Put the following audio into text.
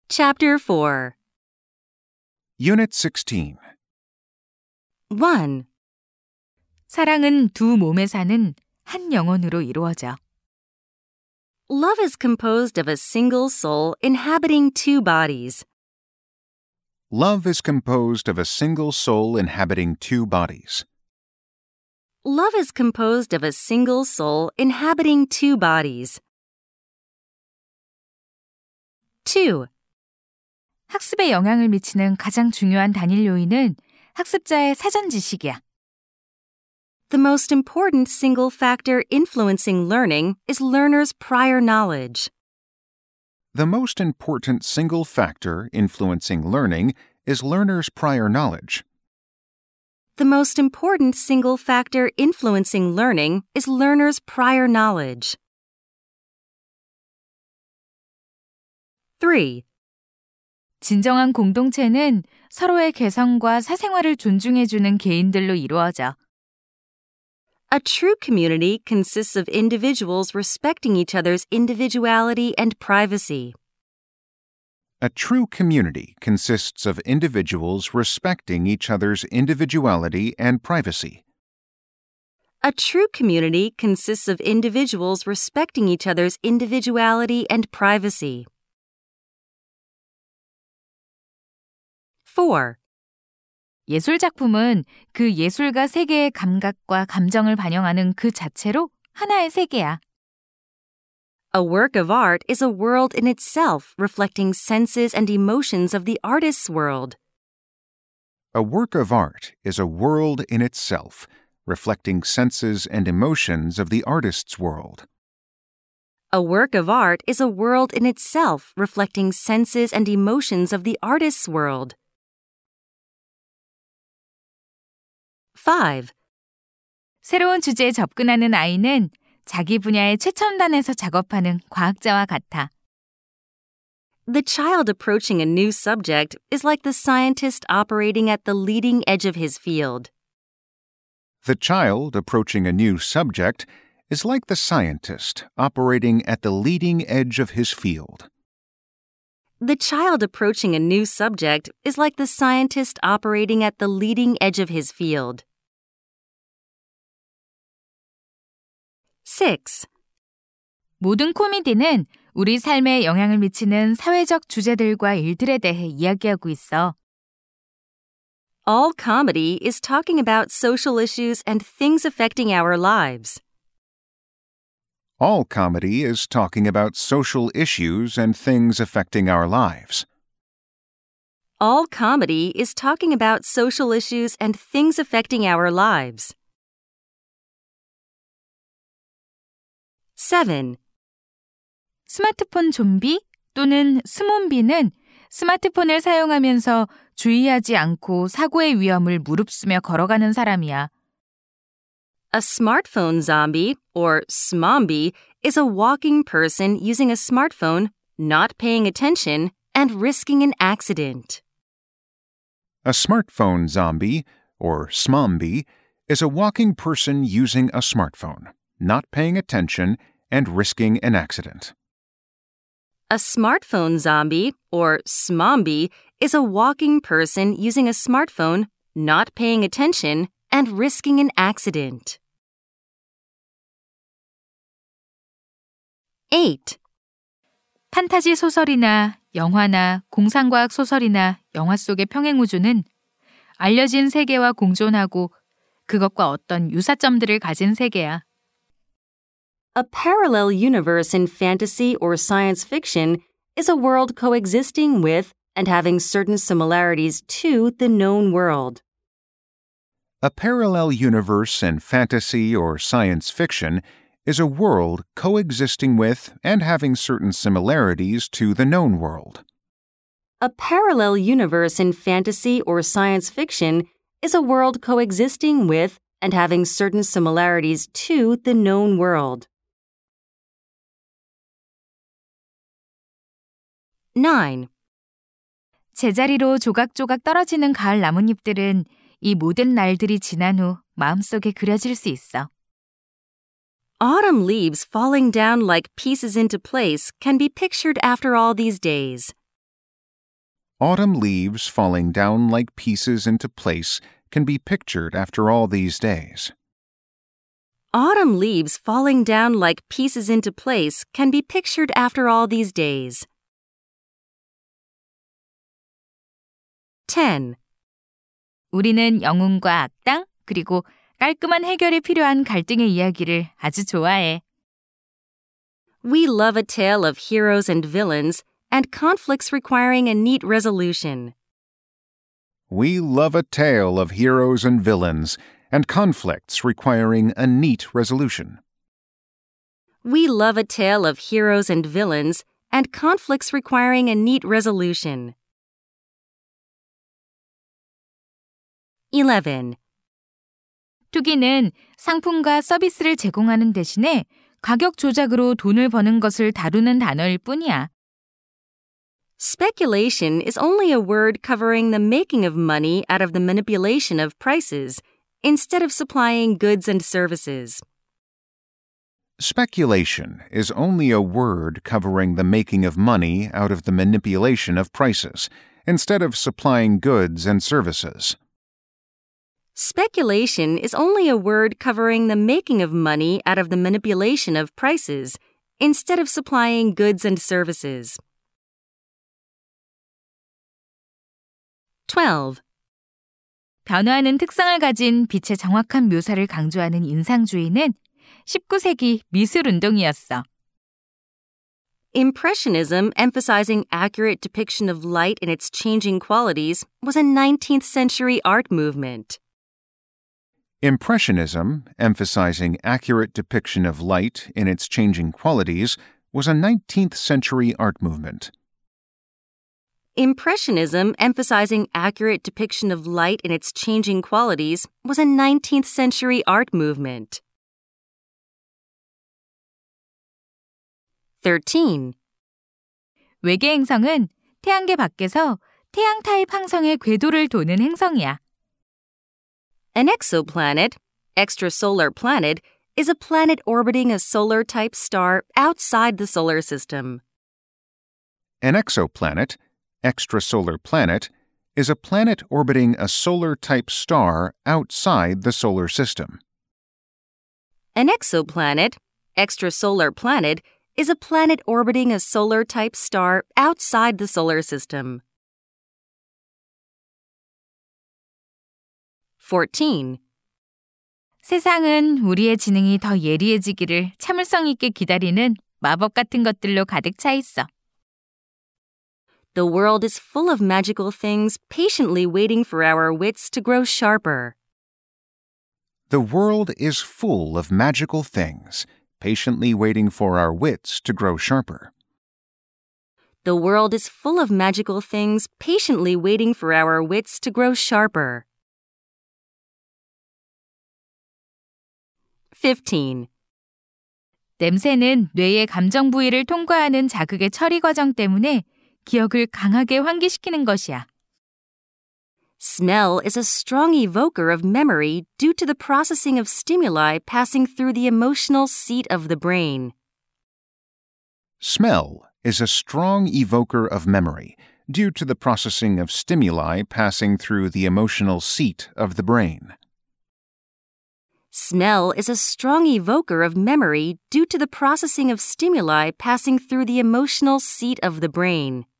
Chapter 4 Unit 16. 1. 사랑은 두 몸에 사는 한 영혼으로 이루어져. Love is composed of a single soul inhabiting two bodies. Love is composed of a single soul inhabiting two bodies. Love is composed of a single soul inhabiting two bodies. 2. 학습에 영향을 미치는 가장 중요한 단일 요인은 학습자의 사전 지식이야. The most important single factor influencing learning is learners' prior knowledge. The most important single factor influencing learning is learners' prior knowledge. The most important single factor influencing learning is learners' prior knowledge. 3. 진정한 공동체는 서로의 개성과 사생활을 존중해주는 개인들로 이루어져. A true community consists of individuals respecting each other's individuality and privacy. A true community consists of individuals respecting each other's individuality and privacy. A true community consists of individuals respecting each other's individuality and privacy. 4. 예술작품은 그 예술가 세계의 감각과 감정을 반영하는 그 자체로 하나의 세계야. A work of art is a world in itself reflecting senses and emotions of the artist's world. A work of art is a world in itself, reflecting senses and emotions of the artist's world. A work of art is a world in itself reflecting senses and emotions of the artist's world. 5. 새로운 주제에 접근하는 아이는 자기 분야의 최첨단에서 작업하는 과학자와 같아. The child approaching a new subject is like the scientist operating at the leading edge of his field. The child approaching a new subject is like the scientist operating at the leading edge of his field. The child approaching a new subject is like the scientist operating at the leading edge of his field. 6. 모든 코미디는 우리 삶에 영향을 미치는 사회적 주제들과 일들에 대해 이야기하고 있어. All comedy is talking about social issues and things affecting our lives. All comedy is talking about social issues and things affecting our lives. All comedy is talking about social issues and things affecting our lives. 7. 스마트폰 좀비 또는 스몬비는 스마트폰을 사용하면서 주의하지 않고 사고의 위험을 무릅쓰며 걸어가는 사람이야. A smartphone zombie, or smombie, is a walking person using a smartphone, not paying attention, and risking an accident. A smartphone zombie, or smombie, is a walking person using a smartphone, not paying attention, and risking an accident. A smartphone zombie, or smombie, is a walking person using a smartphone, not paying attention, and risking an accident. 8. 판타지 소설이나 영화나 공상과학 소설이나 영화 속의 평행우주는 알려진 세계와 공존하고 그것과 어떤 유사점들을 가진 세계야. A parallel universe in fantasy or science fiction is a world coexisting with and having certain similarities to the known world. A parallel universe in fantasy or science fiction is a world coexisting with and having certain similarities to the known world. A parallel universe in fantasy or science fiction is a world coexisting with and having certain similarities to the known world. 9. 제자리로 조각조각 떨어지는 가을 나뭇잎들은 이 모든 날들이 지난 후 마음속에 그려질 수 있어. Autumn leaves falling down like pieces into place can be pictured after all these days. Autumn leaves falling down like pieces into place can be pictured after all these days. Autumn leaves falling down like pieces into place can be pictured after all these days. 10. 우리는 영웅과 악당, 그리고 깔끔한 해결이 필요한 갈등의 이야기를 아주 좋아해. We love a tale of heroes and villains and conflicts requiring a neat resolution. We love a tale of heroes and villains and conflicts requiring a neat resolution. We love a tale of heroes and villains and conflicts requiring a neat resolution. 11. 투기는 상품과 서비스를 제공하는 대신에 가격 조작으로 돈을 버는 것을 다루는 단어일 뿐이야. Speculation is only a word covering the making of money out of the manipulation of prices, instead of supplying goods and services. Speculation is only a word covering the making of money out of the manipulation of prices, instead of supplying goods and services. Speculation is only a word covering the making of money out of the manipulation of prices, instead of supplying goods and services. 12. 변화하는 특성을 가진 빛의 정확한 묘사를 강조하는 인상주의는 19세기 미술운동이었어. Impressionism, emphasizing accurate depiction of light in its changing qualities, was a 19th century art movement. Impressionism, emphasizing accurate depiction of light in its changing qualities, was a 19th century art movement. Impressionism, emphasizing accurate depiction of light in its changing qualities, was a 19th century art movement. 13. 외계 행성은 태양계 밖에서 태양 타입 항성의 궤도를 도는 행성이야. An exoplanet, extrasolar planet, is a planet orbiting a solar-type star outside the solar system. An exoplanet, extrasolar planet, is a planet orbiting a solar-type star outside the solar system. An exoplanet, extrasolar planet, is a planet orbiting a solar-type star outside the solar system. 14. 세상은 우리의 지능이 더 예리해지기를 참을성 있게 기다리는 마법 같은 것들로 가득 차 있어. The world is full of magical things patiently waiting for our wits to grow sharper. The world is full of magical things, patiently waiting for our wits to grow sharper. The world is full of magical things patiently waiting for our wits to grow sharper. 15. 냄새는 뇌의 감정 부위를 통과하는 자극의 처리 과정 때문에 기억을 강하게 환기시키는 것이야. Smell is a strong evoker of memory due to the processing of stimuli passing through the emotional seat of the brain. Smell is a strong evoker of memory due to the processing of stimuli passing through the emotional seat of the brain. Smell is a strong evoker of memory due to the processing of stimuli passing through the emotional seat of the brain.